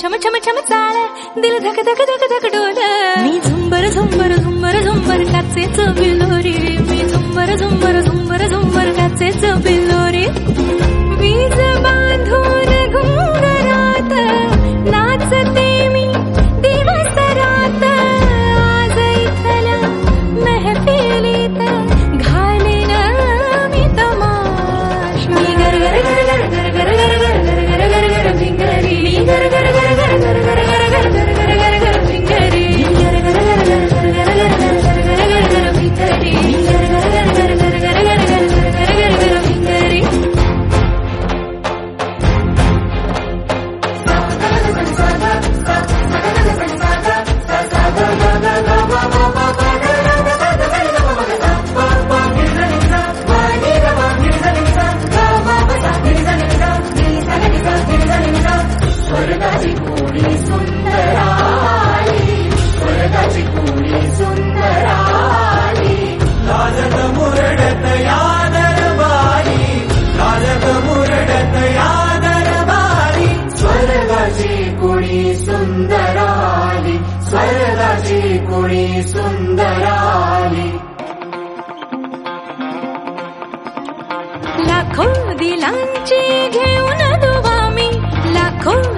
छम छम छम चाळ दिल धक धक धक धक डोल मी झुंबर झुंबर झुंबर झुंबर काचेच बिलोरी मी झुंबर झुंबर झुंबर झुंबर काचेच बिलोरी वीज बांधून घुंगरात नाचते मी दिवस रात आज इथल्या महफिलीत घालीन मी तमाशा मी गर गर गर गर गर गर गर गर गर गर गर भिंगरी मी गर गर गर गर गर गर गर गर गर गर गर भिंगरी मी गर गर गर गर गर गर गर गर गर गर भिंगरी मी गर गर गर गर गर गर गर गर गर गर भिंगरी स्वर्गाची कोणी सुंदर आली स्वर्गाची कोणी सुंदर आली लाजत मुरडत या दरबारी लाजत मुरडत या दरबारी स्वर्गाची कोणी सुंदर आली स्वर्गाची कोणी सुंदर आली लाखो दिलांची घेऊन दुवा मी लाखो